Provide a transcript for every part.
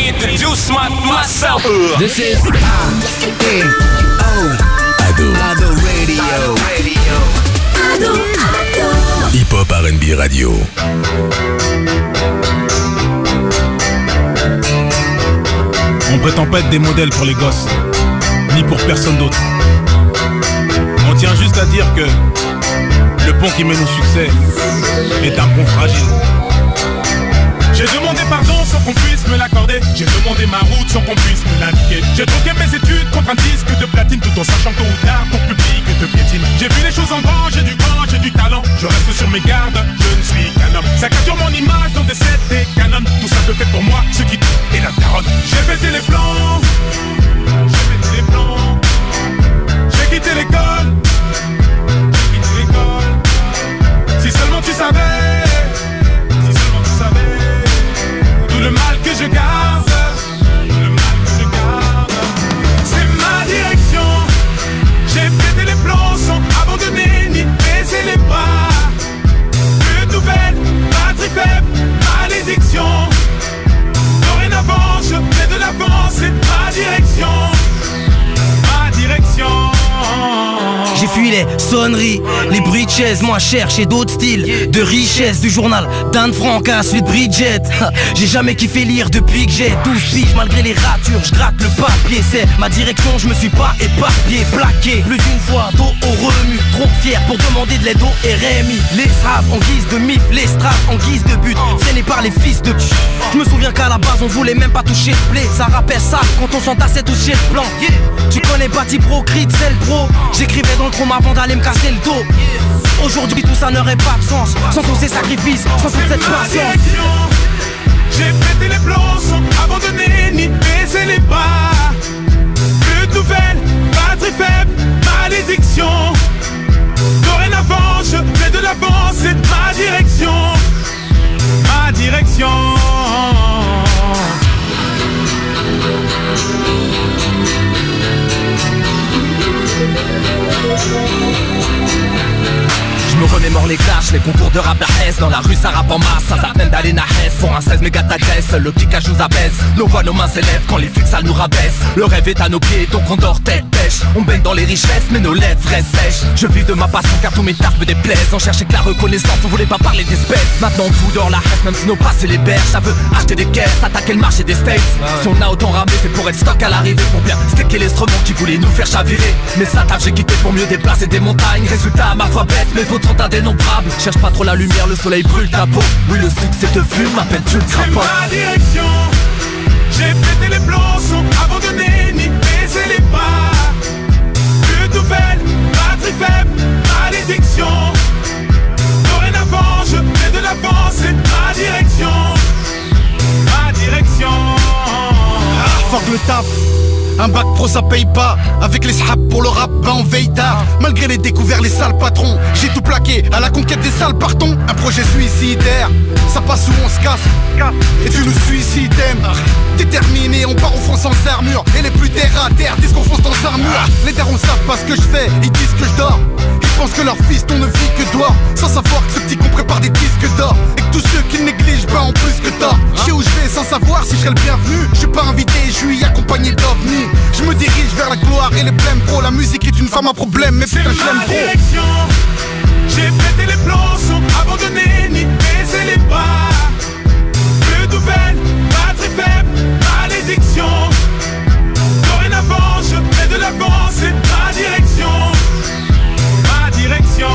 introduce myself. This is Ado Radio. Hip Hop R&B Radio. On prétend pas être des modèles pour les gosses, ni pour personne d'autre. On tient juste à dire que le pont qui mène au succès est un pont fragile. J'ai demandé pardon sans qu'on puisse me l'accorder. J'ai demandé ma route sans qu'on puisse me l'indiquer. J'ai troqué mes études contre un disque de platine, tout en sachant tôt ou tard ton public te piétine. J'ai vu les choses en grand, j'ai du grand, j'ai du talent. Je reste sur mes gardes, je ne suis qu'un homme. Ça capture mon image dans des sets et canons. Tout ça que fait pour moi ce qui est la daronne. J'ai pété les plans, j'ai pété les plans. J'ai quitté l'école, j'ai quitté l'école. Si seulement tu savais, si seulement tu savais. Le mal que je garde, le mal que je garde, c'est ma direction. J'ai pété les plombs sans abandonner ni baisser les bras. Plus de nouvelles, batterie faible, malédiction. Dorénavant, je fais de l'avant, c'est ma direction. Ma direction. J'ai fui les sonneries, les bruits de chaises moins chers chez d'autres styles de richesse du journal d'Anne Frank à celui de Bridget. J'ai jamais kiffé lire depuis que j'ai 12 piges. Malgré les ratures, je gratte le papier. C'est ma direction, je me suis pas éparpillé. Plaqué plus d'une fois, dos au remue. Trop fier pour demander de l'aide au RMI. Les straps en guise de mif, les straps en guise de but. Freinés par les fils de pute. Je me souviens qu'à la base on voulait même pas toucher le blé. Ça rappelle ça quand on s'entassait tous chez le plan. Tu connais Bati Pro, Creed, c'est le pro. J'écrivais dans le trône avant d'aller me casser le dos. Aujourd'hui tout ça n'aurait pas de sens sans tous ces sacrifices, sans toute cette patience. J'ai pété les plombs sans abandonner ni baisser les bras. Plus de nouvelles, batterie faible, malédiction. Dorénavant je fais de l'avant, c'est ma direction. Ma direction. Je me remémore les clashs, les concours de rap la Hesse. Dans la rue ça rappe en masse, ça s'appelle d'aller na Hesse. Pour un 16 méga t'agresse, le kickage nous abaisse. Nos voix, nos mains s'élèvent quand les flics ça nous rabaisse. Le rêve est à nos pieds, donc on dort tête pêche. On baigne dans les richesses, mais nos lèvres restent sèches. Je vis de ma passion car tous mes tarpes me déplaisent. On cherchait que la reconnaissance, on voulait pas parler d'espèces. Maintenant on fout dans la Hesse, même si nos passes les berges. Ça veut acheter des caisses, attaquer le marché des States. Si on a autant ramé, c'est pour être stock à l'arrivée. Pour bien sticker l'instrument qui voulait nous faire chavirer. Mais ça taf, j'ai quitté pour mieux déplacer des montagnes. Résultat à ma foi bête, mais vôtres sont indénombrables. Cherche pas trop la lumière, le soleil brûle ta peau. Oui, le succès te fume, m'appelle-tu le crapaud. C'est ma direction. J'ai pété les plombs sans abandonner ni baisser les bras. Plus de nouvelles, batterie faible, malédiction. Dorénavant, je fais de l'avant, c'est ma direction. Ma direction. Fuck le taf. Un bac pro ça paye pas. Avec les sraps pour le rap, ben on veille tard. Malgré les découverts, les sales patrons. J'ai tout plaqué, à la conquête des sales partons. Un projet suicidaire, ça passe ou on se casse. Et tu nous suicides, déterminé, on part au front sans armure. Et les plus terre à terre disent qu'on fonce dans un mur. Les darons savent pas ce que je fais, ils disent que je dors. Ils pensent que leur fils on ne vit que d'or. Sans savoir que ce petit con prépare des disques d'or. Et que tous ceux qui négligent, ben en plus que tort. Je sais où je vais sans savoir si je serai le bienvenu. Je suis pas invité, je suis accompagné d'ovnis. Je me dirige vers la gloire et les blèmes pro. La musique est une femme à problème, mais putain je l'aime trop. J'ai pété les plombs sans abandonner ni baisser les bras. Plus de nouvelles, batterie faible, malédiction. Dorénavant je fais de l'avant, c'est ma direction. Ma direction.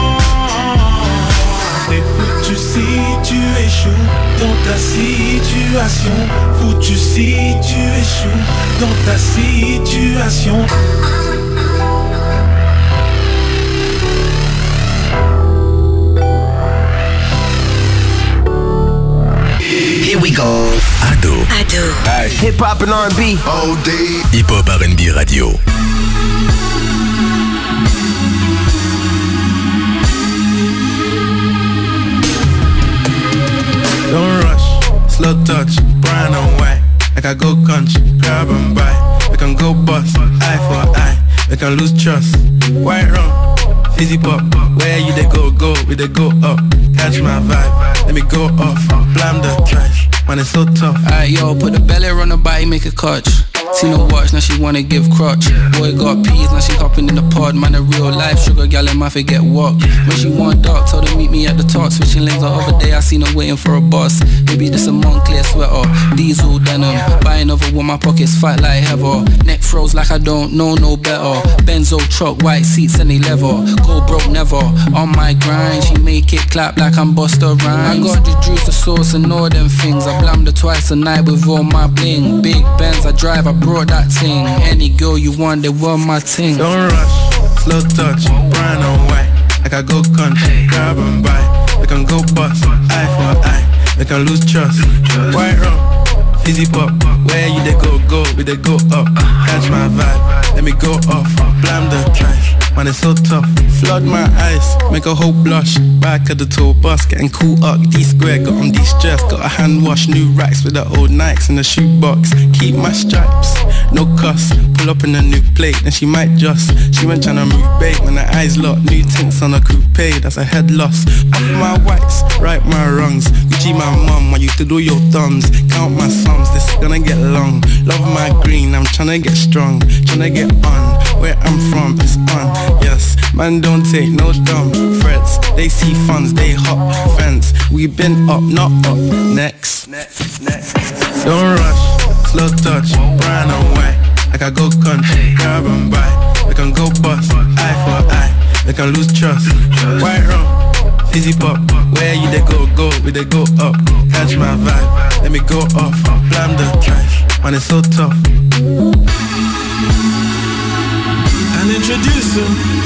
T'es foutu si tu échoues dans ta situation. Foutu si tu échoues dans ta situation. Here we go. Ado. Hip Hop and R&B. OD. Hip Hop R&B Radio. Don't rush, slow touch, brown and white. Like I go country, grab and buy. We can go bust, eye for eye. We can lose trust, white rum, fizzy pop. Where you they go, we they go up. Catch my vibe, let me go off, blam the trash. man, it's so tough. Alright, yo, put the belly on the body, make a clutch. See no watch, now she wanna give crutch. Boy got peas, now she hopping in the pod. Man, a real life sugar gal in my fit get walked. When she want dark, told her meet me at the top. Switching lanes the other day, I seen her waiting for a bus. Maybe this a Moncler sweater, diesel denim. Buying over with my pockets fat like heather. Neck froze like I don't know no better. Benzo truck, white seats and they leather. Go broke never, on my grind. She make it clap like I'm Busta Rhymes. I got the juice, the sauce and all them things. I blammed her twice a night with all my bling. Big Benz I drive, I brought that ting. Any girl you want, they want my ting. Don't rush, slow touch, brown and white. Like I go country, grab and buy. We can go bust, eye for eye. We can lose trust, white rum, fizzy pop. Where you they go, we they go up. Catch my vibe, let me go off. Blam the trash, man it's so tough. Flood my eyes, make a whole blush. Back of the tour bus, getting cool up. D-square, got on de-stress. Got a hand wash, new racks with the old Nikes in the shoebox. Keep my stripes, no cuss. Pull up in a new plate, then she might just. She went tryna move bait when her eyes locked. New tints on a coupe, that's a head loss. Off my whites, right my wrongs. Gucci my mum, I used to do your thumbs. Count my sums, this is gonna get long. Love my green, I'm tryna get strong. Tryna get on, where I'm from, it's on. Yes, man don't take no dumb threats. They see funds, they hop fence. We been up, not up. Next. Don't rush, slow touch, brown and white. Like I go country, grab and buy. We can go bust, eye for eye. We can lose trust, white rum, fizzy pop. Where you they go, we they go up. Catch my vibe, let me go off. Blam the trash, man it's so tough. And introduce him.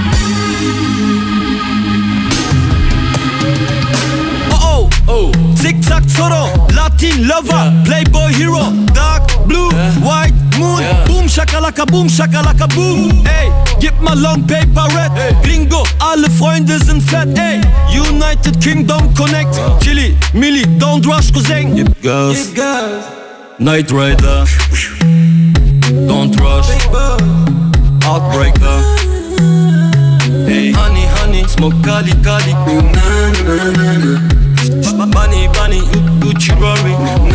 Oh, tic-tac Toro, Latin lover, Playboy hero, dark blue, white moon, boom shakalaka boom. Hey, gib mal long paper red, Gringo, alle Freunde sind fett. Hey, United Kingdom connect, Chili, Milli, don't rush cousin. Gib Gas, Night Rider, don't rush, Heartbreaker. Hey, honey, smoke Cali, Bunny, Gucci, Rory.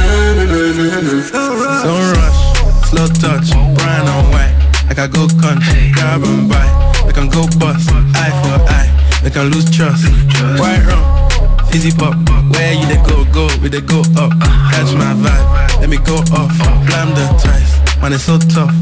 Don't rush, slow touch, brown and white. Like I go country, grab and buy. We can go bust, eye for eye. We can lose trust, white rum, fizzy pop. Where you they go, we they go up. Catch my vibe, let me go off. Blam the trash, man it's so tough.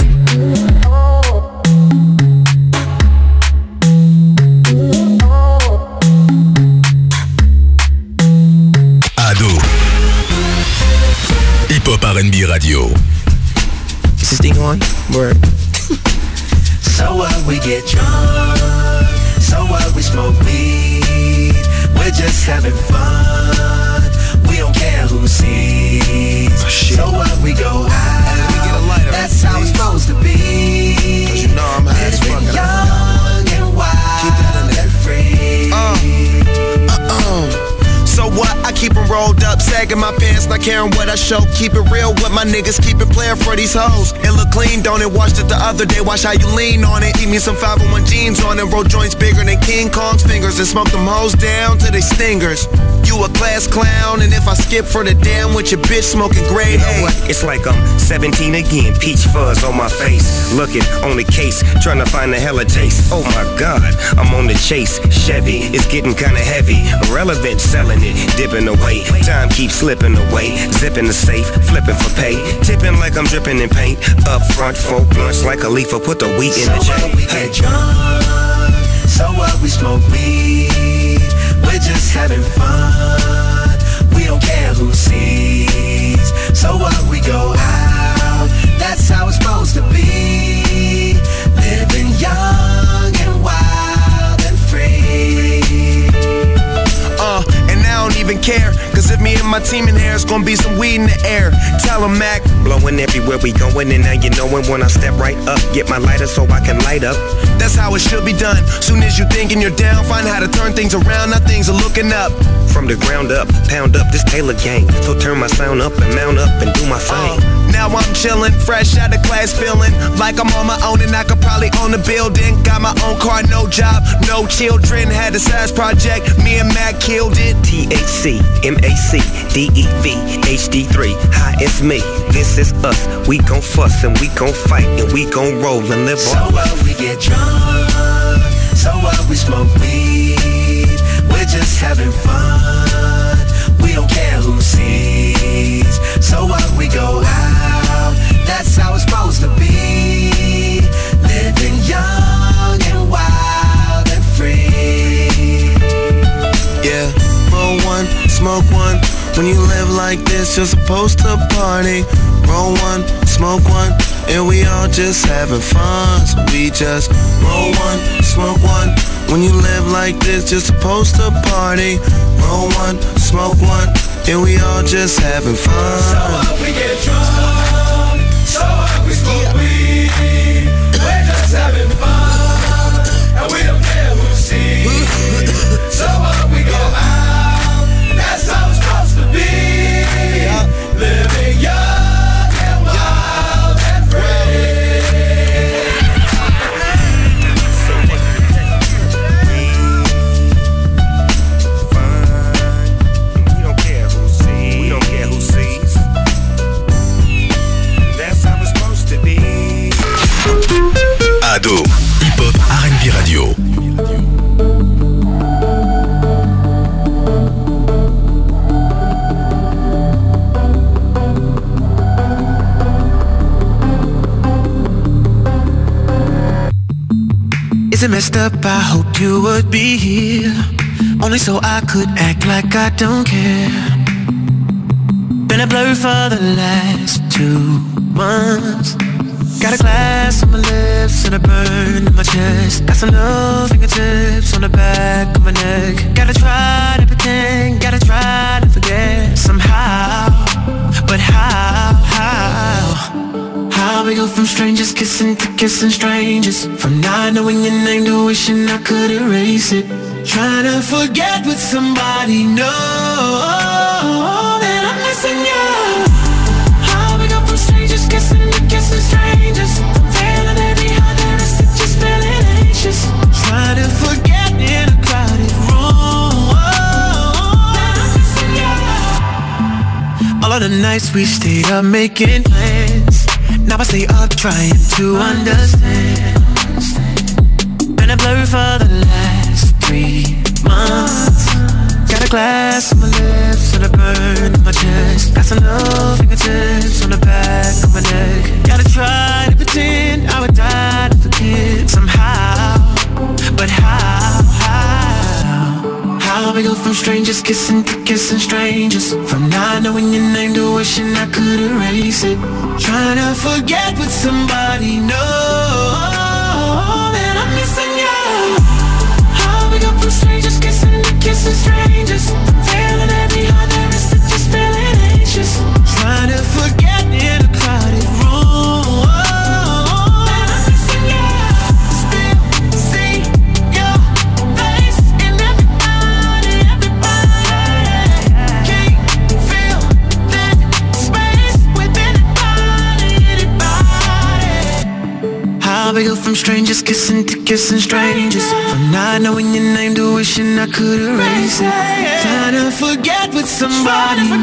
Hip-Hop R&B Radio. Is this thing on? Word. So what, we get drunk. So what, we smoke weed. We're just having fun. We don't care who sees. So what, we go out. We get a lighter. That's how it's supposed to be. Cause you know I'm high as fuck. Young and wild. Keep that in there. Free. So what? I keep them rolled up, sagging my pants, not caring what I show. Keep it real with my niggas, keep it playing for these hoes. It look clean, don't it? Washed it the other day, watch how you lean on it. Eat me some 501 jeans on it, roll joints bigger than King Kong's fingers, and smoke them hoes down to they stingers. You a class clown, and if I skip for the damn with your bitch smoking grade A. You know what? It's like I'm 17 again, peach fuzz on my face. Looking on the case, trying to find the hella taste. Oh my God, I'm on the chase. Chevy, it's getting kinda heavy. Irrelevant, selling it, dipping away. Time keeps slipping away. Zipping the safe, flipping for pay. Tipping like I'm dripping in paint. Up front, 4 blunts like a leaf, put the wheat in the chain. We get drunk, so what, we smoke weed. We're just having fun. We don't care who sees. So what, we go out. That's how it's supposed to be. Living young and wild and free. And I don't even care. Cause if me and my team in here, it's gonna be some weed in the air. Tell 'em, Mac. Blowing everywhere we going, and now you knowin' when I step right up. Get my lighter so I can light up. That's how it should be done. Soon as you thinking you're down, find how to turn things around. Now things are looking up. From the ground up, pound up this Taylor gang. So turn my sound up and mount up and do my thing. Now I'm chillin', fresh out of class, feeling like I'm on my own and I could probably own a building. Got my own car, no job, no children. Had a size project, me and Mac killed it. THC, MAC, DEV, HD3. Hi, it's me, this is us. We gon' fuss and we gon' fight and we gon' roll and live on. So what, we get drunk. So what, we smoke weed. We're just having fun. We don't care who sees. So what, we go out. That's how it's supposed to be. Living young and wild and free. Yeah, roll one, smoke one. When you live like this, you're supposed to party. Roll one, smoke one, and we all just having fun. So we just roll one, smoke one. When you live like this, you're supposed to party. Roll one, smoke one, and we all just having fun. So what, we get drunk. So what, we smoke weed. We're just having fun, and we don't care who sees. So what, we go out. That's how it's supposed to be. Living young and wild and free. We don't care who sees. We don't care who sees. That's how it's supposed to be. Ado, hip-hop R&B radio. Is it messed up? I hope you would be here, only so I could act like I don't care. Been a blur for the last 2 months. Got a glass on my lips and a burn in my chest. Got some little fingertips on the back of my neck. Gotta try to pretend, gotta try to forget somehow. But how? How we go from strangers kissing to kissing strangers, from not knowing your name to wishing I could erase it. Trying to forget with somebody, know that I'm missing you. How we go from strangers kissing to kissing strangers, from feeling every heart there is to just feeling anxious. Trying to forget in a crowded room that I'm missing you. All of the nights we stayed up making plans, now I stay up trying to understand. Been a blur for the last 3 months. Got a glass on my lips and a burn in my chest. Got some little fingertips on the back of my neck. Gotta try to pretend I would die to forget somehow. But how? How we go from strangers kissing to kissing strangers, from not knowing your name to wishing I could erase it. Trying to forget with somebody, know that I'm missing you. How we go from strangers kissing to kissing strangers, feeling every heart there is to just feeling anxious. Trying to forget in a crowded room that I'm missing you. Still see your face in everybody. Can't feel that space within anybody. How we go from strangers kissing to kissing strangers, from not knowing your name to wishing I could erase it. Trying to forget with somebody, know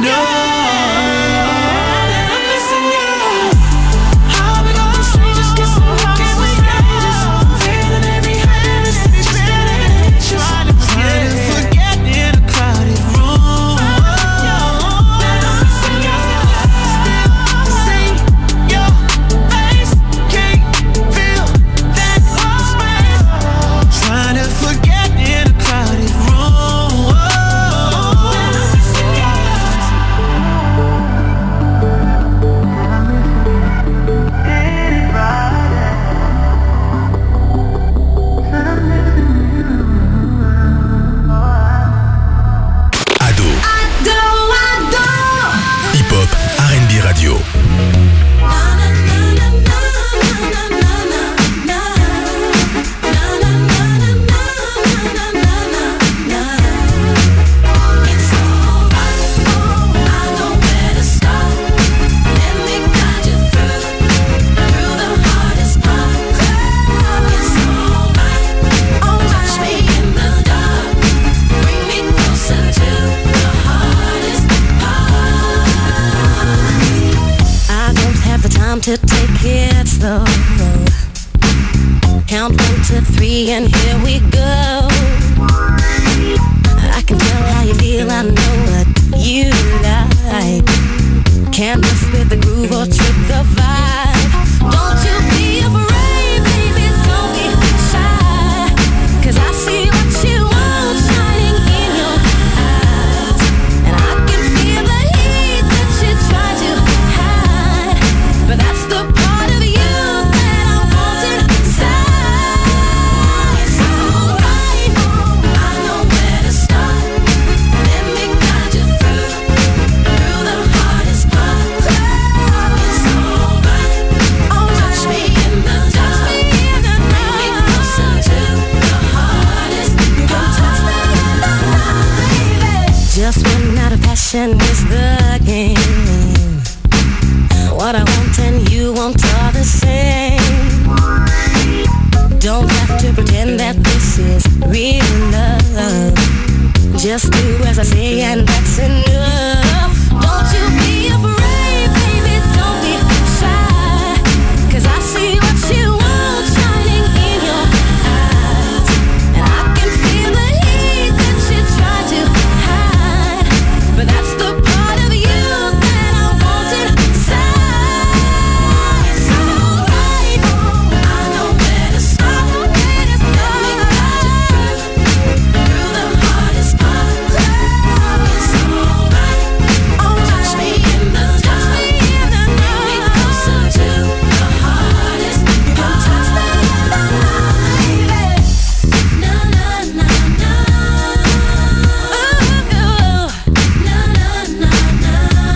that I'm missing you. How we go from strangers kissing to kissing strangers, feeling every hand is just feeling anxious. Trying to forget in a crowded room that I'm missing you. Still see your face, can't feel that space. Trying to forget in a crowded room that I'm missing you. to take it slow. Count 1 to 3 and here we go. I can tell how you feel, I know what you like. Can't mess with the groove or trip the vibe. Don't you be afraid, baby, don't be shy. 'Cause I see what you want shining in your eyes. And I can feel the heat that you try to hide. But that's the part of you that I want inside. It's alright, I know where to start. Let me guide you through the hardest part. It's alright, touch me in the dark. Bring me closer to the hardest part. Touch me in the dark, baby. Just one out of passion is the game. What I want and you want are the same. Don't have to pretend that this is real love. Just do as I say and that's enough. Don't you be afraid, baby, don't be shy. 'Cause I see what you want shining in your eyes. And I can feel the heat that you try to hide. But that's the part of you that I want inside. It's alright, I know where to start. Let me guide you through the hardest part. It's alright, touch me in the dark. Bring me closer to the hardest part. Touch me in the dark, baby. Na na na na. Ooh, na na na na.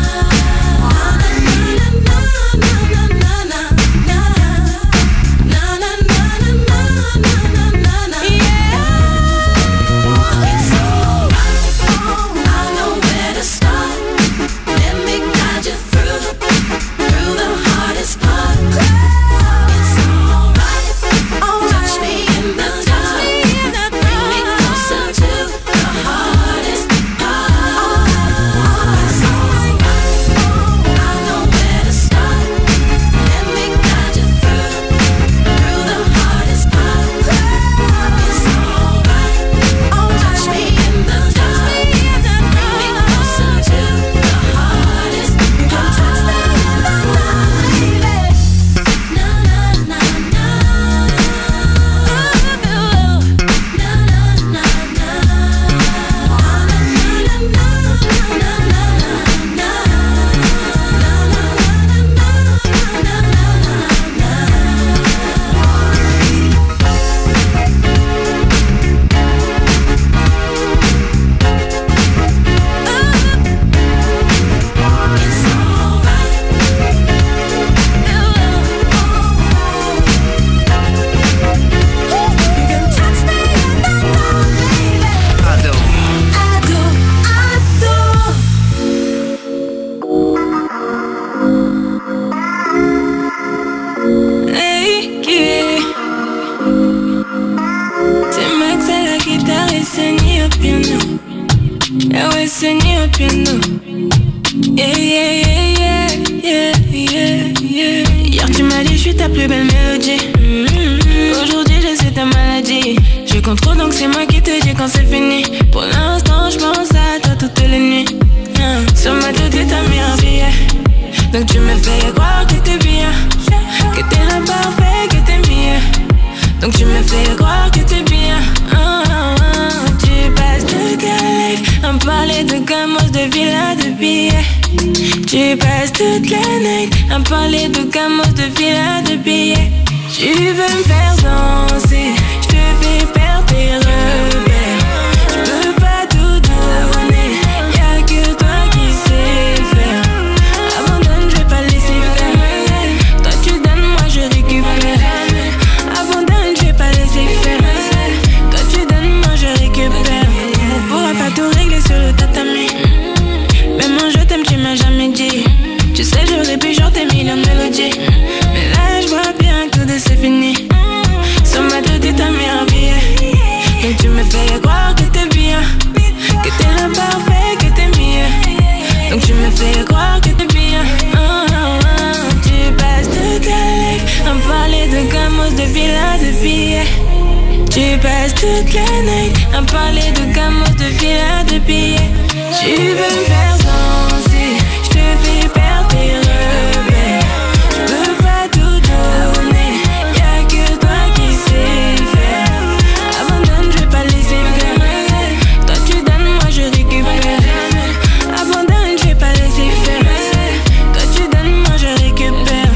Hier tu m'as dit je suis ta plus belle mélodie. Aujourd'hui je suis ta maladie. Je contrôle donc c'est moi qui te dis quand c'est fini. Pour l'instant je pense à toi toutes les nuits. Sur ma tête t'as mis un billet. Donc tu me fais croire que t'es bien, que t'es l'imparfait, que t'es mieux. Donc tu me fais croire que t'es bien. Tu passes toute la life à me parler de gamos, de villas, de billets. Tu passes toute la night à me parler de gamos, de villas, de billets. Tu veux me faire danser, je te fais perdre tes repères. Je peux pas tout donner, y'a que toi qui sais faire. Abandonne, je vais pas laisser faire. Toi tu donnes, moi je récupère. Abandonne, je vais pas laisser faire. Toi tu donnes, moi je récupère. On pourra pas tout régler sur le tatami. Même moi je t'aime, tu m'as jamais dit. Tu sais j'aurais pu chanter millions de mélodies. Mais là je vois bien que tout c'est fini. Sur ma tête t'as mis un billet. Donc tu me fais croire que t'es bien, que t'es l'imparfait, que t'es mieux. Donc tu me fais croire que t'es bien. Tu passes de villas de billets. Tu passes toute la nuit à parler de gamos, de villas de billets. Tu veux me faire danser, je te fais perdre tes repères. Je peux pas tout donner, y'a que toi qui sais faire. Abandonne, je vais pas laisser faire. Toi tu donnes, moi je récupère. Abandonne, je vais pas laisser faire. Toi tu donnes, moi je récupère.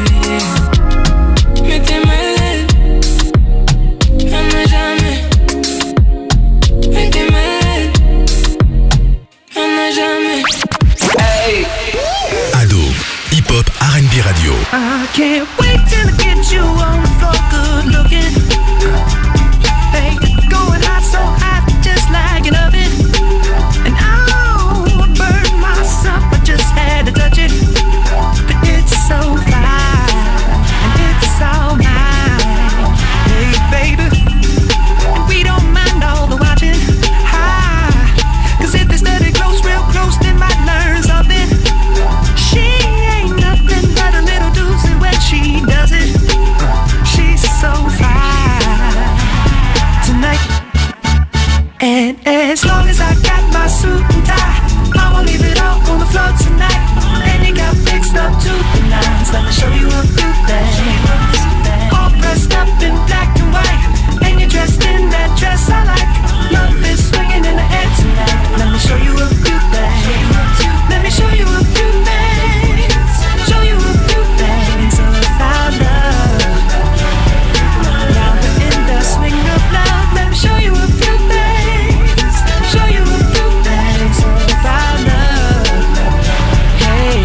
Mais t'es malade, y'en a jamais. Mais t'es malade, y'en a jamais. Hey. Ado, hip-hop, R&B radio. I can't wait till I get you on the floor, good looking. Hey, going hot, so hot, just like an oven. And I'll burn myself, I just had to touch it. But it's so fine, and it's all mine. Hey, baby, and we don't mind all the watching. Hi, cause if they study close, real close, they might learn something. She ain't nothing but a little doozy when she does it. She's so fine tonight. And as long as I got my suit and tie, I'ma leave it all on the floor tonight. And you got fixed up to the nines. Let me show you a few things. All dressed up in black and white, and you're dressed in that dress I like. Love is swinging in the air tonight. Let me show you a few things. Let me show you a few things. Show you a few things about love. Now we're in the swing of love. Let me show you a few things. Show you a few things about love. Hey,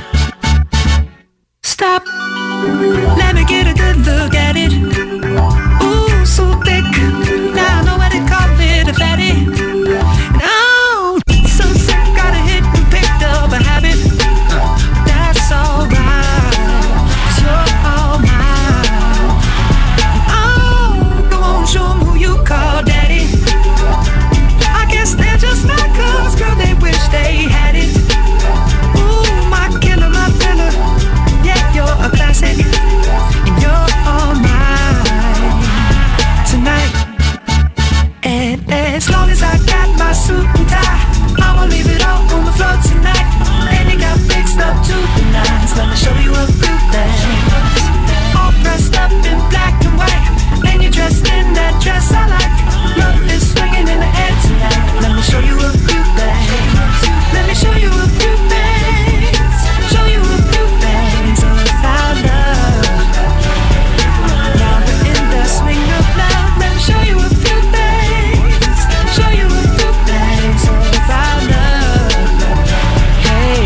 stop. Let me get a good look at it. Ooh, so thick. Now I know what they call it, a fatty. No, so sick, got a hit and picked up a habit. That's alright, 'cause you're all mine. Oh, go on, show 'em who you call daddy. I guess they're just like us, girl, they wish they had it. Ooh, my killer, my thriller. Yeah, you're a classic, and you're all mine tonight. And as long as I got my suit and tie, I'ma leave it all on the floor tonight. And you got fixed up to the nines. Let me show you a few things. All dressed up in black and white, and you're dressed in that dress I like. Love is swinging in the air tonight. Let me show you a few things. Let me show you a few things. Show you a few things about love. Now we're in the swing of love. Let me show you a few things. Show you a few things about love. Hey,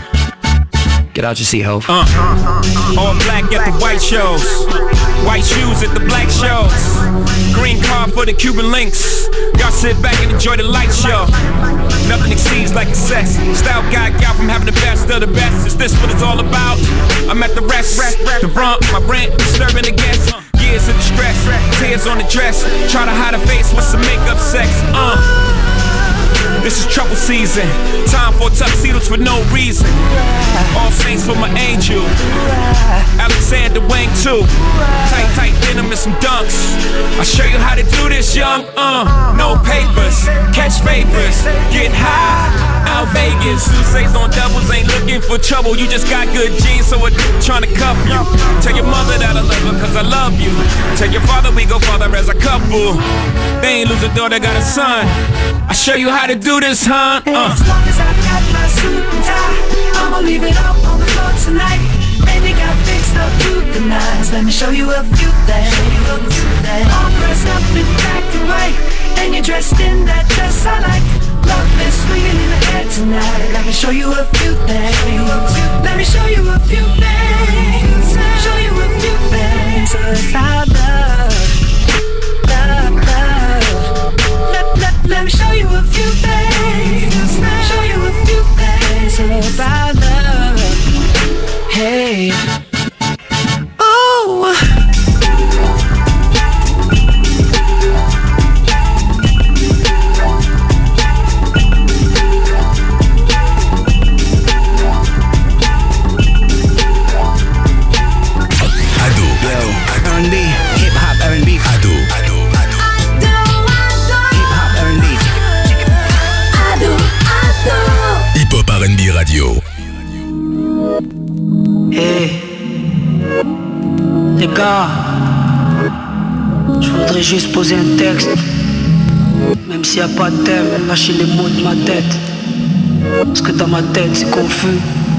Get out your seat, ho. All black at the white shows, white shoes at the black shows, green car for the Cuban links. Y'all sit back and enjoy the light show. Nothing exceeds like the sex. Style guy got from having the best of the best. Is this what it's all about? I'm at the rest, the brunt, my rent, disturbing the guests. Years of distress, tears on the dress. Try to hide a face with some makeup sex. This is trouble season. Time for tuxedos for no reason. All saints for my angel. Alexander Wang too. Tight denim and some dunks. I'll show you how to do this, young. No papers, catch papers, get high. Out Vegas, Sousa's on doubles, ain't looking for trouble. You just got good genes, so we're trying to cuff you. Tell your mother that I love her, cause I love you. Tell your father we go father as a couple. They ain't lose a daughter, got a son. I'll show you how to do this, huh? As long as I got my suit and tie, I'ma leave it all on the floor tonight. And you got fixed up to the nines. Let me show you a few things. All dressed up in black and white, and you're dressed in that dress I like. Love is swinging in the air tonight. Let me show you a few things. Let me show you a few things. Show you a few things about love. Let me show you a few things. Show you a few things about love. Hey. Oh. Hey, les gars, je voudrais juste poser un texte. Même s'il n'y a pas de thème, lâchez les mots de ma tête. Parce que dans ma tête c'est confus.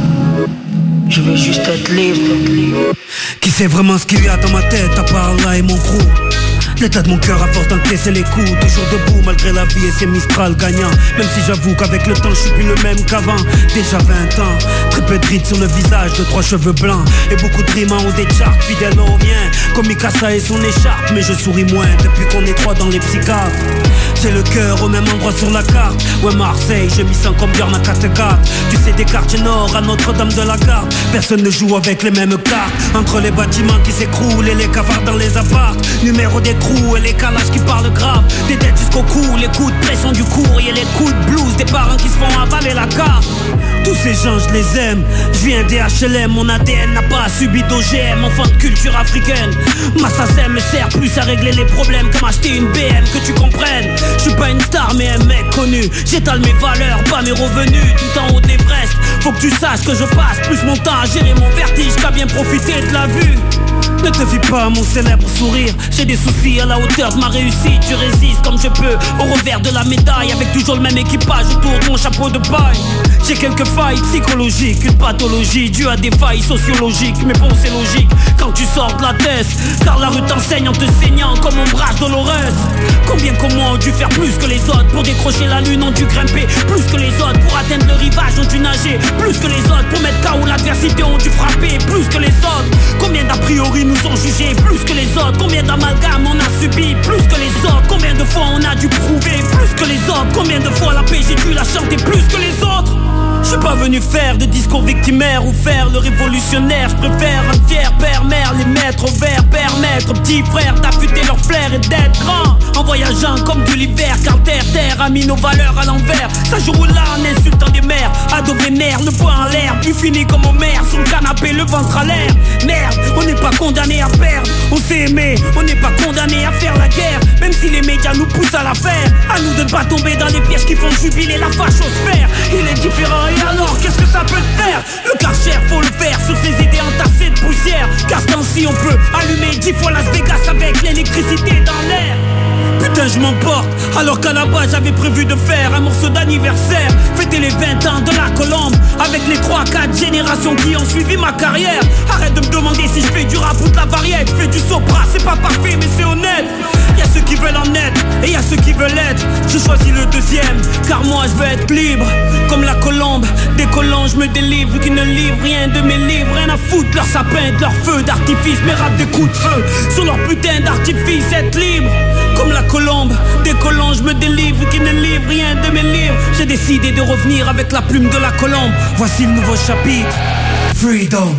Je veux juste être libre. Qui sait vraiment ce qu'il y a dans ma tête à part là et mon crew? L'état de mon cœur à force d'encaisser les coups. Toujours debout malgré la vie et ses Mistral gagnants. Même si j'avoue qu'avec le temps je suis plus le même qu'avant. Déjà 20 ans, très peu de rides sur le visage, de 3 cheveux blancs et beaucoup de rimes en haut des charts, fidèles aux miens. Comme Mikasa et son écharpe, mais je souris moins depuis qu'on est 3 dans les psychiatres. J'ai le cœur au même endroit sur la carte. Ouais, Marseille, je m'y sens comme Björn à Kattegat. Tu sais, des quartiers nord à Notre-Dame de la Garde. Personne ne joue avec les mêmes cartes. Entre les bâtiments qui s'écroulent et les cavards dans les apparts. Numéro des trous et les calages qui parlent grave. Des dettes jusqu'au cou, les coups de pression du courrier, les coups de blues des parents qui se font avaler la carte. Tous ces gens je les aime. Je viens des HLM, mon ADN n'a pas subi d'OGM. Enfant de culture africaine. Ma SACEM me sert plus à régler les problèmes qu'à m'acheter une BM, que tu comprennes. Je suis pas une star mais un mec connu. J'étale mes valeurs, pas mes revenus. Tout en haut de l'Everest. Faut que tu saches que je passe plus mon temps à gérer mon vertige qu'à bien profiter de la vue. Ne te fie pas à mon célèbre sourire. J'ai des soucis à la hauteur de ma réussite. Je résiste comme je peux au revers de la médaille. Avec toujours le même équipage autour de mon chapeau de paille. J'ai quelques failles psychologiques, une pathologie due à des failles sociologiques. Mais bon c'est logique quand tu sors de la thèse, car la rue t'enseigne en te saignant comme ombrage douloureuse. Combien comment ont dû faire plus que les autres pour décrocher la lune, ont dû grimper plus que les autres pour atteindre le rivage, ont dû nager plus que les autres pour mettre KO l'adversité, ont dû frapper plus que les autres. Combien d'a priori nous ont jugés plus que les autres? Combien d'amalgames on a subi plus que les autres? Combien de fois on a dû prouver plus que les autres? Combien de fois la paix j'ai dû la chanter plus que les autres? Je suis pas venu faire de discours victimaires ou faire le révolutionnaire. Je préfère un fier père-mère, les mettre au vert, permettre aux petits frères d'affûter leur flair et d'être grand. En voyageant comme de l'hiver, car terre a mis nos valeurs à l'envers. Ça joue là en insultant des mères, ado vénère, le poing en l'air, puis fini comme Homer sur le canapé, le ventre à l'air. Merde, on n'est pas condamné à perdre, on s'est aimé, on n'est pas condamné à faire la guerre. Même si les médias nous poussent à la faire, à nous de ne pas tomber dans les pièges qui font jubiler la fachosphère. Il est différent. Et alors qu'est-ce que ça peut te faire? Le Karcher faut le faire sur ces idées entassées de poussière. Car ce temps-ci on peut allumer 10 fois Las Vegas avec l'électricité dans l'air. Putain je m'emporte, alors qu'à la base j'avais prévu de faire un morceau d'anniversaire. Fêter les 20 ans de la Colombe avec les 3-4 générations qui ont suivi ma carrière. Arrête de me demander si je fais du rap ou de la variette. Je fais du sopra, c'est pas parfait mais c'est honnête. Y'a ceux qui veulent en être et y'a ceux qui veulent être. Je choisis le deuxième, car moi je veux être libre. Comme la colombe, décollant je me délivre. Qui ne livrent rien de mes livres. Rien à foutre, leur sapin, de leur feu d'artifice. Mes rap des coups de feu sur leur putain d'artifice. Être libre, comme la colombe, décollant je me délivre. Qui ne livrent rien de mes livres. J'ai décidé de revenir avec la plume de la colombe. Voici le nouveau chapitre, Freedom.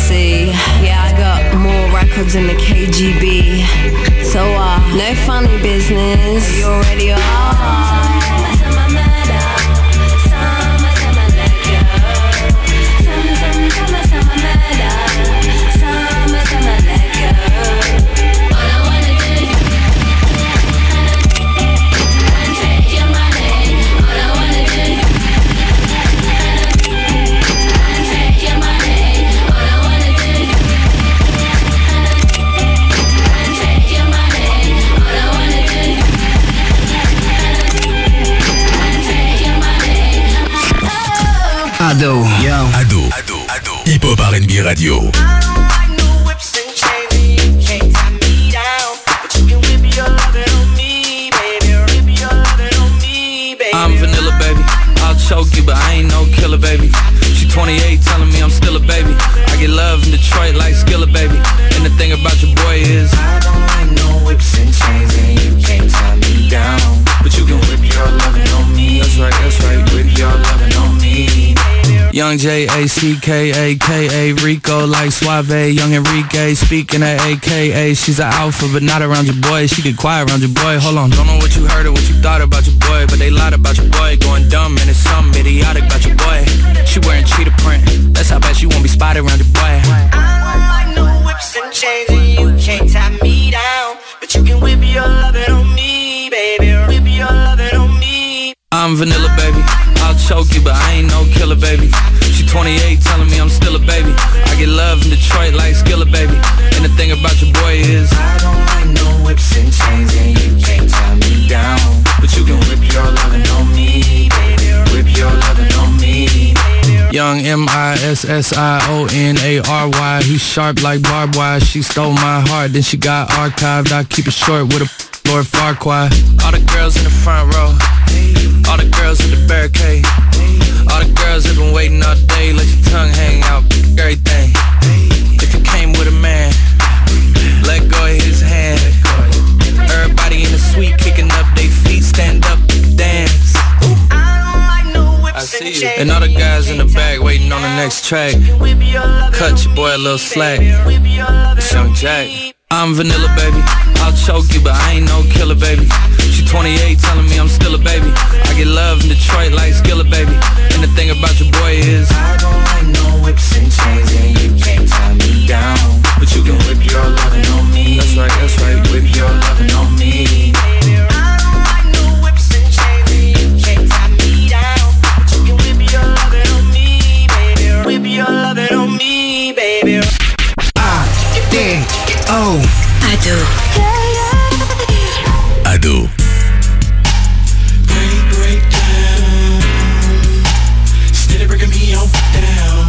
see. Yeah, I got more records in the KGB. So, no funny business. You already are. Ado, Hip Hop R&B Radio. I'm vanilla, baby. I'll choke you, but I ain't no killer, baby. She 28, telling me I'm still a baby. I get love in Detroit like Skilla, baby. And the thing about your boy is I don't like no whips and chains, and you can't tie me down. But you can whip your lovin' on me. That's right, whip your lovin' on me. Young J-A-C-K-A-K-A Rico like Suave, Young Enrique speaking at AKA. She's an alpha but not around your boy. She get quiet around your boy. Hold on, don't know what you heard or what you thought about your boy, but they lied about your boy. Going dumb and it's something idiotic about your boy. She wearing cheetah print, that's how bad she won't be spotted around your boy. I don't like no whips and chains, and you can't tie me down. But you can whip your lovin' on me, baby. Whip your lovin' on me. I'm vanilla, baby. I'll choke you, but I ain't no killer, baby. She 28, telling me I'm still a baby. I get love in Detroit like Skilla, baby. And the thing about your boy is I don't like no whips and chains, and you can't tie me down. But you can whip your lovin' on me, baby. Whip your lovin' on me. Young M-I-S-S-I-O-N-A-R-Y. He's sharp like barbed wire. She stole my heart, then she got archived. I keep it short with a Lord Farquaad. All the girls in the front row, all the girls in the barricade, all the girls have been waiting all day. Let your tongue hang out, everything. If you came with a man, let go of his hand. Everybody in the suite kicking up their feet, stand up, dance. I see you. And all the guys in the back waiting on the next track. Cut your boy a little slack. It's Young Jack. I'm vanilla, baby. I'll choke you, but I ain't no killer, baby. She 28, telling me I'm still a baby. I get love in Detroit like Skilla, baby. And the thing about your boy is I don't like no whips and chains, and you can't tie me down. But you can whip your lovin' on me. That's right, whip your lovin' on me. Whip your lovin' on me, baby. Oh. Ado. Break down. Steady breaking me on down.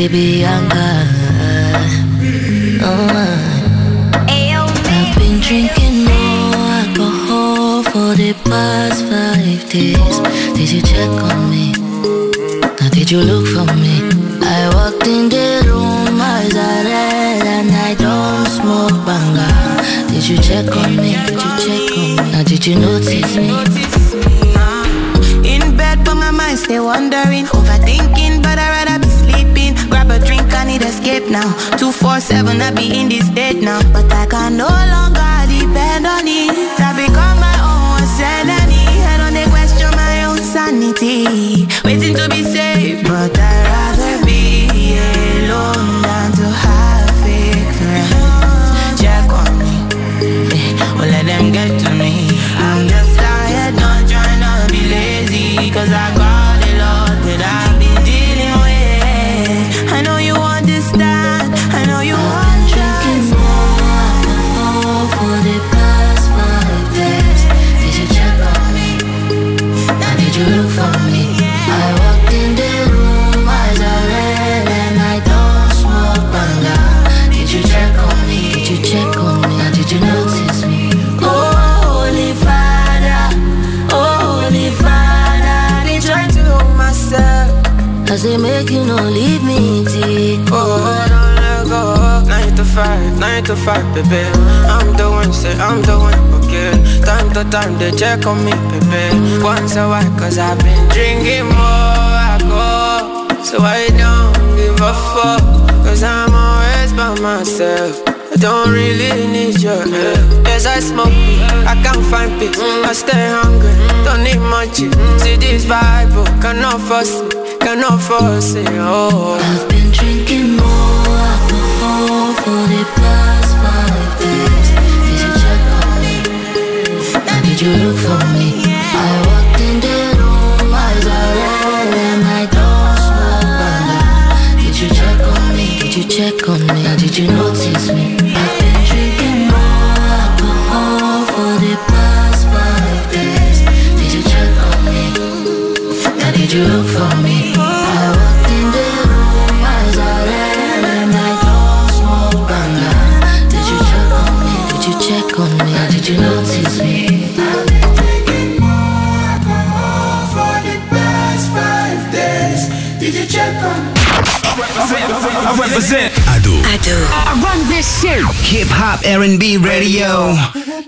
Bianca. I've been drinking more alcohol for the past 5 days. Did you check on me? Now did you look for me? I walked in the room, eyes are red, and I don't smoke banga. Did you check on me? Did you check on me? Now did you notice me? In bed, but my mind stay wandering, overthinking, but I'd rather be sleeping. Grab a drink, I need escape now. 247, I be in this state now. But I can no longer depend on it. I become my own sanity. I don't question my own sanity. Waiting to be saved, but I'd rather be alone than to have fake friends. Check on me, well let them get to me. I'm just tired, not trying to be lazy, cause I got a lot that I've been dealing with. I know you understand, I know you understand. Drinking more alcohol for the past 5 days. Did you check on me? Now did you look for me? I walked in the room, eyes are red, and I don't smoke banga. Did you check on me? Did you check on me? Now did you notice me? Holy Father, they try to hold myself. I say make you no leave me, T. Oh, don't let go. 9 to 5, 9 to 5, baby. I'm the one, say I'm the one, okay. Time to time, they check on me, baby. Once a while, cause I've been drinking more alcohol. So I don't give a fuck, cause I'm always by myself. I don't really need your help. Yes, I smoke weed, I can't find peace. I stay hungry, don't need much. See this vibe, cannot force it, cannot force it. Oh, I've been drinking more alcohol for the past 5 days. Did you check on me? Now did you look for me? I walked in the room, eyes are red, and I don't smoke banga. Did you check on me? Did you check on me? Now did you notice me? I've been drinking more alcohol for the past 5 days. Did you check on me? Now did you look for me? I walked in the room, eyes are red, and I don't smoke banga. Did you check on me? Did you check on me? Now did you notice me? I've been drinking more alcohol for the past 5 days. Did you check on me? I represent Ado. I run this shit. Hip Hop R&B Radio.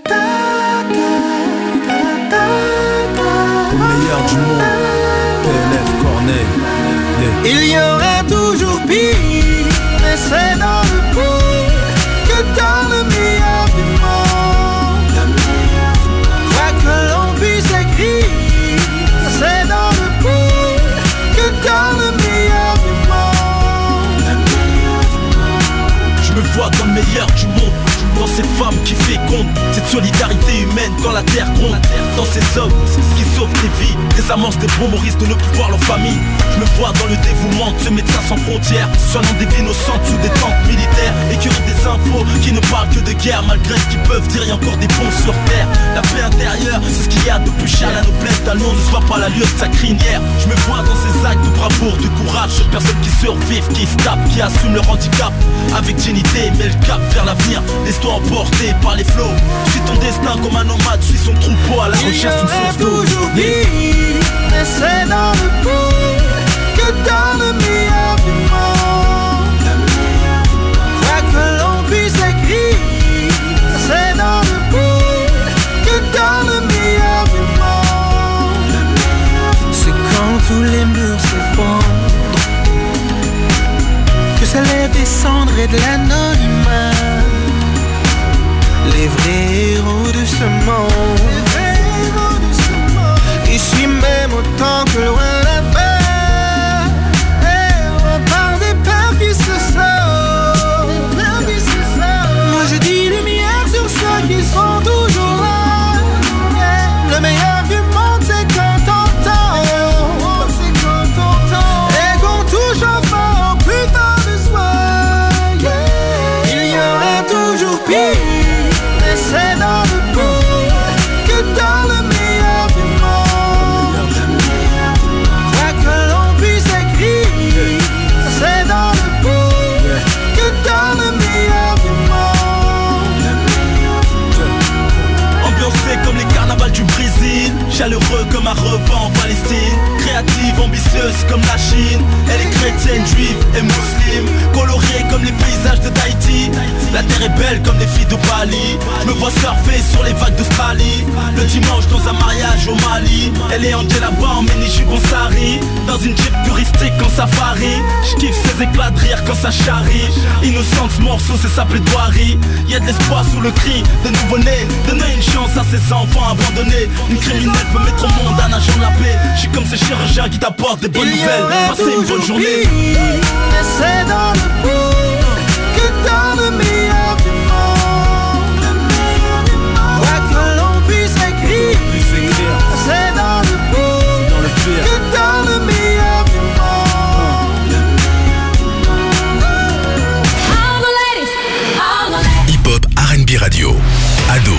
Au meilleur du monde, PLF Corneille. Il y aura toujours pire, mais c'est dans le pire que dans le meilleur du monde. Quoi que l'on puisse écrire, c'est dans le pire que dans le meilleur du monde. Je me vois dans le meilleur du monde, dans ces femmes qui fécondent, cette solidarité humaine quand la terre gronde. Dans ces hommes, c'est ce qui sauve des vies, des amorces, des bons risquent de ne plus voir leur famille. Je me vois dans le dévouement de ce médecin sans frontières, soignant des vies innocentes sous des tentes militaires, écœurant des infos qui ne parlent que de guerre. Malgré ce qu'ils peuvent dire, il y a encore des ponts sur terre. La paix intérieure, c'est ce qu'il y a de plus cher. La noblesse d'un nom ne se voit pas la lueur de sa crinière. Je me vois dans ces actes de bravoure, de courage, ces personnes qui survivent, qui se tapent, qui assument leur handicap avec dignité, mais le cap vers l'avenir. Laisse-toi emporter par les flots. Suis ton destin comme un nomade, suis son troupeau à la recherche d'une source d'eau. Toujours pire, mais c'est dans le pire que dans le meilleur du monde. Quoi que l'on puisse écrire, c'est dans le pire que dans le meilleur du monde. C'est quand tous les murs s'effondrent que s'élèvent des cendres et de l'anonymat. Les vrais héros de ce monde. Ici même autant que loin là-bas. Et on parle des peurs qui se sauvent. Moi je dis lumière sur ceux qui sont toujours là. Le meilleur du monde c'est quand t'entends. Et qu'on touche enfin plus tard de soi. Il y aura toujours pire, mais c'est dans le pire dangereux comme un repas en Palestine. Créative, ambitieuse comme la Chine. Elle est chrétienne, juive et musulmane. Colorée comme les paysages de Tahiti. La terre est belle comme les filles de Bali. Je me vois surfer sur les vagues d'Australie. Le dimanche dans un mariage au Mali. Elle est en là-bas en mini-jupe en sari. Dans une jeep touristique en safari. Je kiffe ses éclats de rire quand ça charrie. Innocente, ce morceau c'est sa plaidoirie. Y'a de l'espoir sous le cri de nouveau-né. Donner une chance à ses enfants abandonnés. Une criminelle peut mettre au monde un agent de la paix. Je suis comme ces chirurgiens qui t'apportent des bonnes nouvelles. Passez une bonne journée. C'est dans le pire que dans le meilleur du monde. Quoi que l'on puisse écrire, c'est dans le pire que dans le meilleur du monde. All the ladies, all the ladies. Hip-hop R&B Radio. Ado.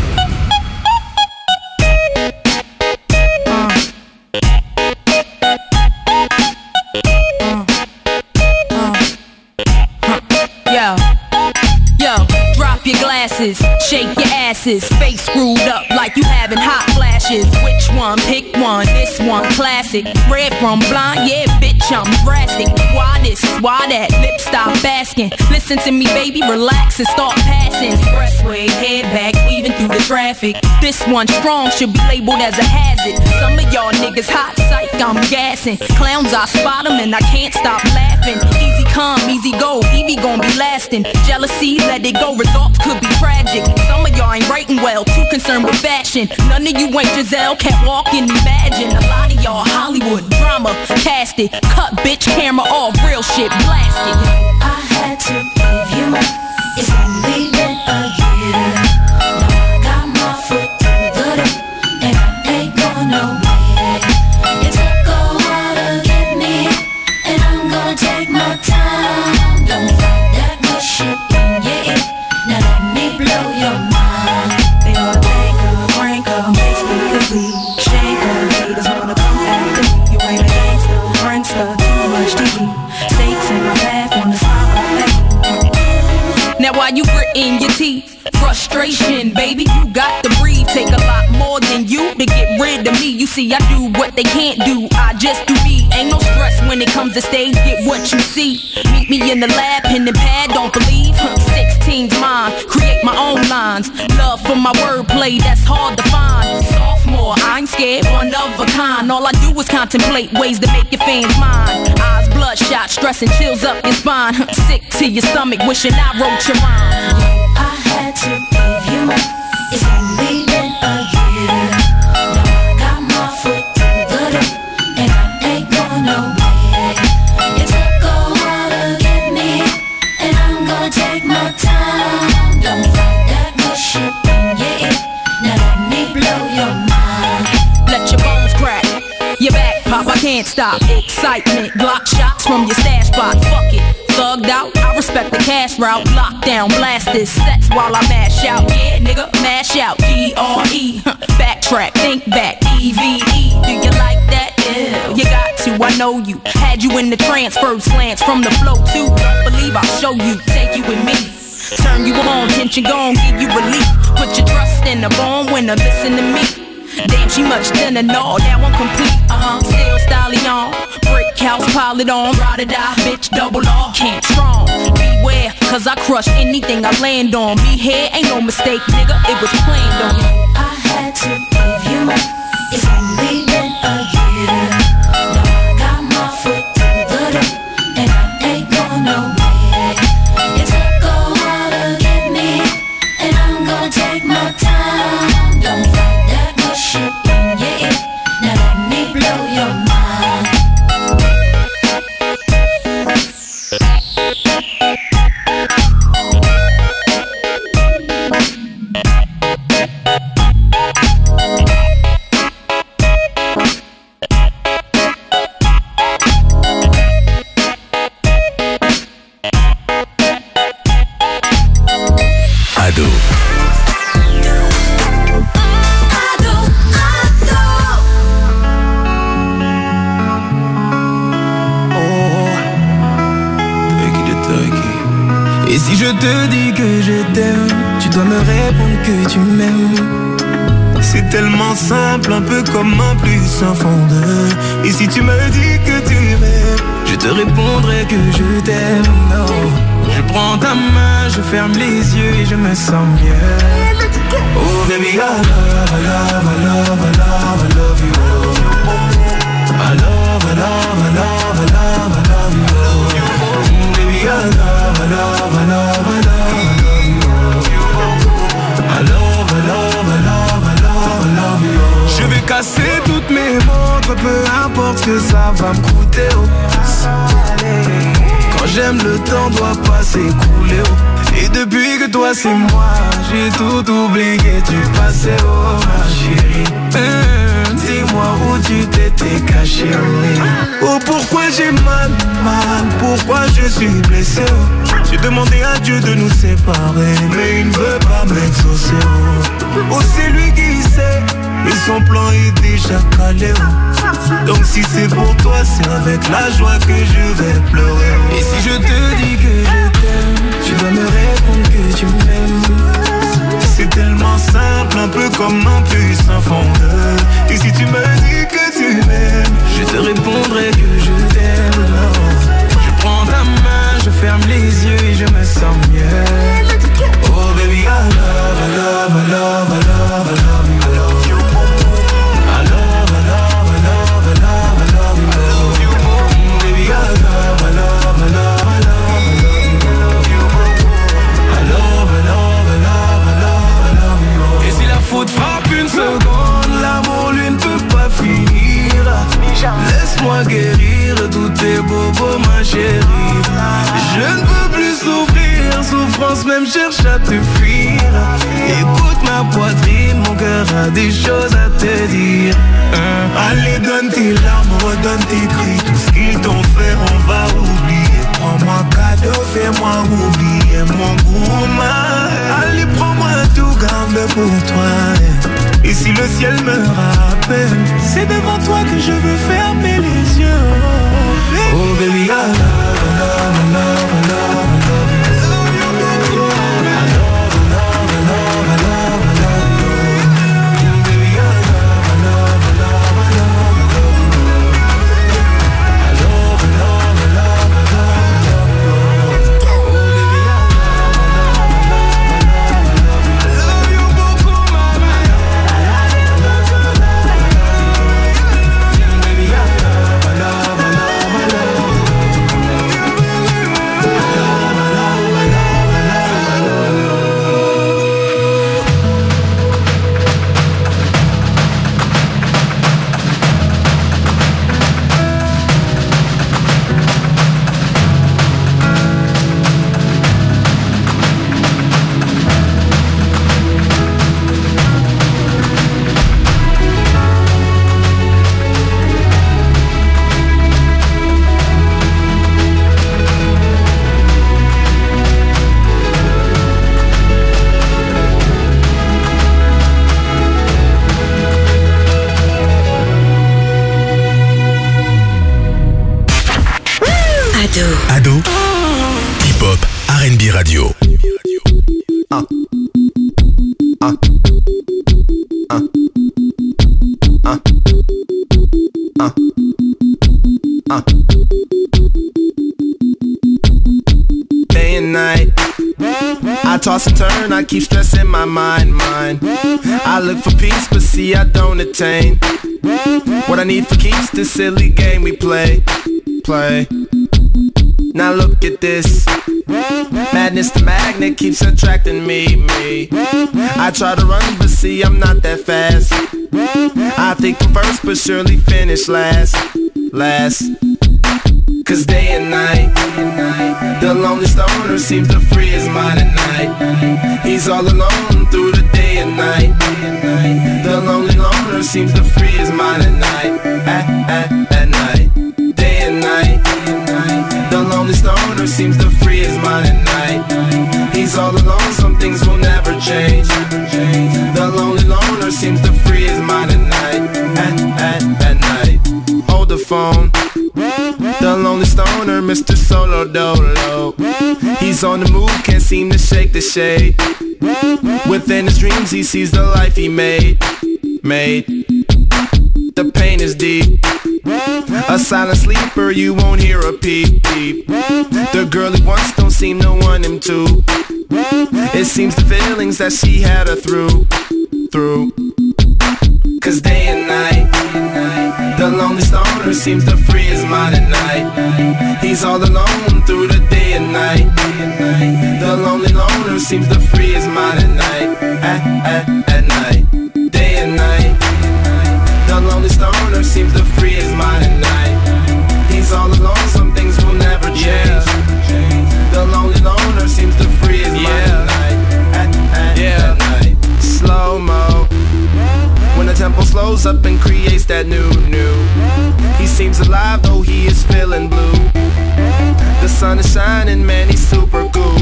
Yo, drop your glasses, shake your asses, face screwed up like you having hot flashes. Which one? Pick one, this one classic. Red from blind, yeah bitch I'm drastic. Why this, why that, lip stop asking. Listen to me baby, relax and start passing. Expressway, head back, weaving through the traffic. This one strong, should be labeled as a hazard. Some of y'all niggas hot psych, I'm gassing. Clowns I spot them and I can't stop laughing. Easy come, easy go, Evie gon' be lasting. Jealousy, let it go, results could be tragic. Some of y'all ain't writing well, too concerned with fashion. None of you ain't Giselle, can't walk and imagine. A lot of y'all Hollywood drama, cast it. Cut bitch, camera off, real shit, blast it. I had to give you my, it's only been a year. Now I got my foot through the door, and I ain't going nowhere. It took a while to get me, and I'm gonna take my time. Don't fight that good shit in your ear. Now let me blow your mind. They ought to make a prank up, makes me complete. Shake up, haters wanna come after me. You ain't a gangster, prankster, too much to eat. Snakes in my path, wanna stop my path. Now while you gritting your teeth, frustration, baby, you got to breathe. Take a lot more than you to get rid of me. You see, I do what they can't do, I just do me. Ain't no stress when it comes to stage, get what you see. Meet me in the lab, pen and pad, don't believe. 16's mine, create my own lines. Love for my wordplay, that's hard to find. Sophomore, I ain't scared, one of a kind. All I do is contemplate ways to make your fans mine. Eyes bloodshot, stress and chills up your spine. Sick to your stomach, wishing I wrote your rhyme. I had to give you my, it's only been a year. Now I got my foot through the door, and I ain't going nowhere. It took a while to get me, and I'm gonna take my time. Don't fight that good shit in your ear. Now let me blow your mind. Let your bones crack, your back pop, I can't stop. Excitement, block shots from your stash spot. Fuck it, thugged out, I respect the cash route. Lockdown, blast this sets while I mash out. Yeah, nigga, mash out. D-R-E, backtrack, think back. E-V-E, do you like that? Yeah, you got to, I know you. Had you in the transfer slants from the flow too. Don't believe I'll show you, take you with me. Turn you on, tension gon' give you relief. Put your trust in the born winner, listen to me. Damn, she much thinner, no, now I'm complete. Still stallion, brick house, pile it on, ride or die, bitch, double R, can't strong. Beware, cause I crush anything I land on. Me here ain't no mistake, nigga, it was planned on. I had to give you my, it's only been a year. Now I got my foot through the door, and I ain't going nowhere. It took a while to get me, and I'm gonna take my time. Don't fight that good shit in your ear. Now let me blow your mind. Ado. Et si je te dis que je t'aime, tu dois me répondre que tu m'aimes. C'est tellement simple, un peu comme un plus un fondeur. Et si tu me dis que tu m'aimes, je te répondrai que je t'aime. Non, je prends ta main, je ferme les yeux et je me sens mieux. Oh baby, I love, I love, I love, I love, I love you. I love, I love, I love, I love, I love you. Baby, I love, I love, I love, I love you. I love, I love, I love, I love, I love you. Je vais casser toutes mes montres, peu importe ce que ça va me coûter. Quand j'aime, le temps doit pas s'écouler. Et depuis que toi c'est moi, j'ai tout oublié du passé, oh ma chérie. Dis-moi où tu t'étais caché, oh pourquoi j'ai mal, pourquoi je suis blessé, oh. J'ai demandé à Dieu de nous séparer, mais il ne veut pas m'exaucer, oh c'est lui qui sait, mais son plan est déjà calé, oh. Donc si c'est pour toi, c'est avec la joie que je vais pleurer, oh. Et si je te dis que je t'aime, tu dois me répondre que tu m'aimes. C'est tellement simple, un peu comme un puissant fondeur. Et si tu me dis que tu m'aimes, je te répondrai que je t'aime. Je prends ta main, je ferme les yeux et je me sens mieux. Oh baby, I love, I love, I love, I love, I love you. I love, I love, I love, I love, I love you. Baby, I love, I love, I love, I love. Faute frappe une seconde, l'amour lui ne peut pas finir. Laisse-moi guérir tous tes bobos ma chérie. Je ne peux plus souffrir, souffrance même cherche à te fuir. Écoute ma poitrine, mon cœur a des choses à te dire. Allez donne tes larmes, redonne tes cris. Tout ce qu'ils t'ont fait on va oublier. Prends-moi cadeau, fais-moi oublier mon gourmand. Allez prends-moi tout, garde-le pour toi. Et si le ciel me rappelle, c'est devant toi que je veux fermer les yeux. Oh baby, I love, I love, I love, I love, I love you. Ado, hip-hop, R&B radio. Day and night, I toss and turn, I keep stressing my mind. I look for peace, but see I don't attain. What I need for keeps this silly game we play. Now look at this. Madness, the magnet keeps attracting me. I try to run, but see I'm not that fast. I think I'm first, but surely finish last. Cause day and night, the lonely stoner seems to free his mind at night. He's all alone through the day and night. The lonely loner seems to free his mind at night. At night. Day and night, the lonely stoner seems to free his mind at night. He's all alone, some things will never change. The lonely loner seems to free his mind at night. At night. Hold the phone. The lonely stoner, Mr. Solo Dolo. He's on the move, can't seem to shake the shade. Within his dreams he sees the life he made. made. The pain is deep. A silent sleeper, you won't hear a peep, peep. The girl he wants don't seem to want him to. It seems the feelings that she had her through. Cause day and night, the lonely stoner seems to free his mind at night. He's all alone through the day and night. The lonely loner seems to free his mind at night. At night, day and night. The lonely stoner seems to free his mind at night. He's all alone, some things will never change. The lonely loner seems to free his mind at night. At night, slow-mo. When the tempo slows up and creates that new. He seems alive though he is feeling blue. The sun is shining, man, he's super cool.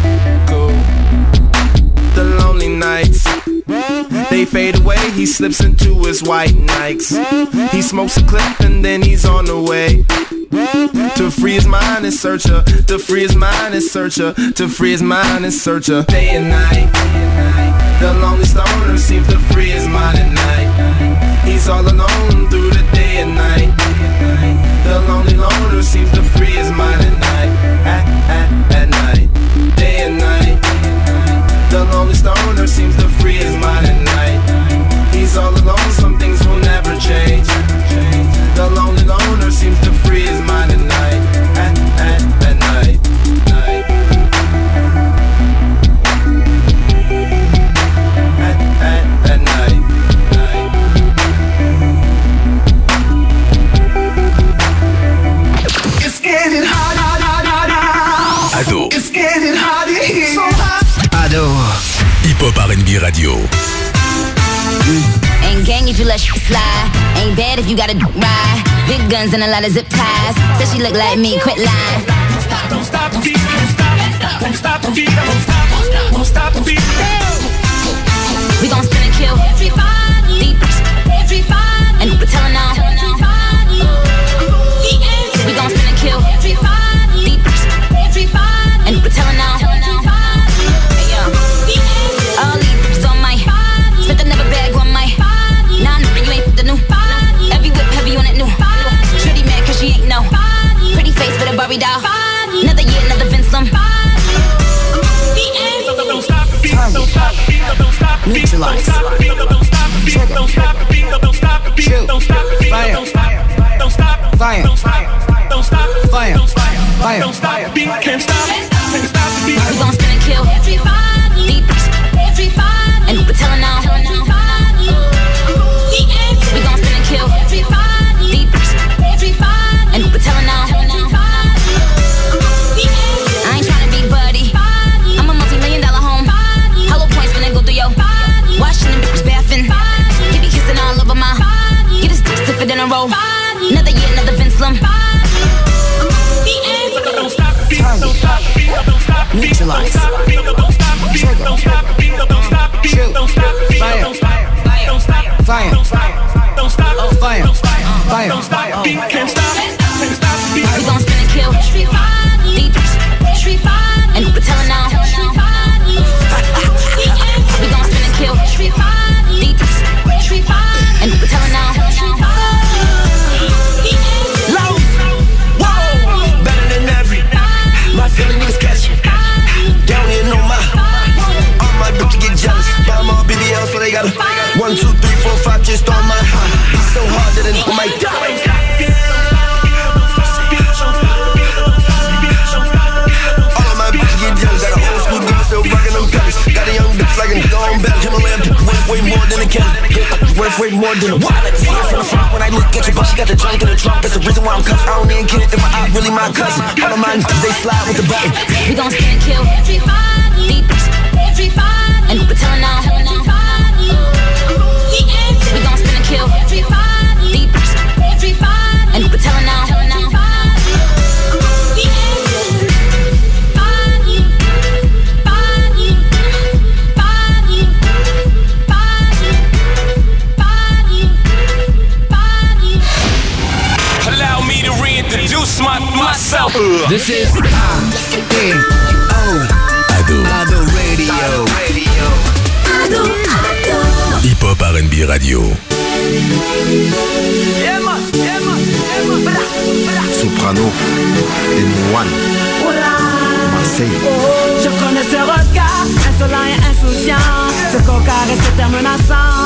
The lonely nights, they fade away, he slips into his white Nikes. He smokes a clip and then he's on the way. To free his mind and searcher, to free his mind and searcher, to free his mind and searcher. Day and night, the lonely stoner seems to free his mind at night. He's all alone through the day and night. The lonely loner seems to free his mind at night. At night, day and night. The lonely stoner seems to free his mind at night. He's all alone, some things will never change. The lonely loner seems to free his mind at night. At night, night. At night, night. It's getting hot, hot, hot, hot, hot. Ado. It's getting hot in here. So hot. Ado. Hip Hop R&B Radio. Ain't gang if you let shit slide. Ain't bad if you gotta ride. Big guns and a lot of zip ties. Says she look like me, quit lying. Don't stop, don't stop the beat. Don't stop, don't stop the beat. Don't stop, don't stop the beat. We gon' spin and kill everybody, deep, everybody, and we're telling all. We gon' spin and kill everybody, deep, everybody, and we're telling all. Hey yo, all these bitches on my spent another bag on my. Nah, nigga, you ain't the new. Every whip heavy on it new. Shorty mad 'cause she ain't no pretty face with a Barbie doll. Another year, another Vince Lum. Don't stop the beat. Don't stop the beat. Don't stop the beat. Neutralize. Don't stop the beat. Don't stop the beat. Don't stop the beat. Don't stop the beat. Don't stop the beat. Fire. Don't stop. Don't stop. Fire. Don't stop. Don't stop. Fire. Don't stop. Fire. Don't stop the beat. Can't stop. Can't stop the beat. We gon' spin and kill everybody, deep, everybody, and we're telling all. We gon' spin and kill everybody, deep, everybody, and we're telling all. I ain't tryna be buddy. I'm a multi-million-dollar home. Hollow points when I go through your washing them bitches bathing. He be kissing all over my. Get his dick stiffer than a roll. Another year, another Vince Lum. Don't stop the beat. Don't stop the beat. Don't stop the beat. Neutralize. Don't stop the beat. Don't stop the beat. Don't stop the beat. Don't stop the beat. Don't stop the beat. Fire. Don't stop. Don't stop. Fire. Don't stop. Don't stop. Fire. Don't stop. Fire. Don't stop the beat. Can't stop. Can't stop the beat. We gon' spin and kill everybody, deep, everybody, and we're telling all. We gon' spin and kill everybody, deep, everybody, and we're telling all. Low, whoa, better than every. My feeling is catchy. Down here, no my. All my bitches get jealous. Buy them all BBL, so they got a 1, 2, 3, 4, 5 just on my heart. It's so hard that I might die. All of my bitches get jealous. Got an old school girl still rocking them colors. Got a young bitch like a gone bell. Himalayan worth way more than a cat. Worth way more than a wallet. See it from the front when I look at you, but she got the junk in the trunk. That's the reason why I'm cuffed. I don't even get it if my eye really my cousin. All of mine, they slide with the button. We gon' spin and kill everybody, deep, everybody, and we're telling all. We gon' spin and kill everybody, deep, everybody, and we're telling all. Allow me to reintroduce myself. This is Ado. Ado Radio. Hip Hop R&B Radio. Soprano, des moines, Marseille. Je connais ce regard, insolent et insouciant, ce coca reste menaçant.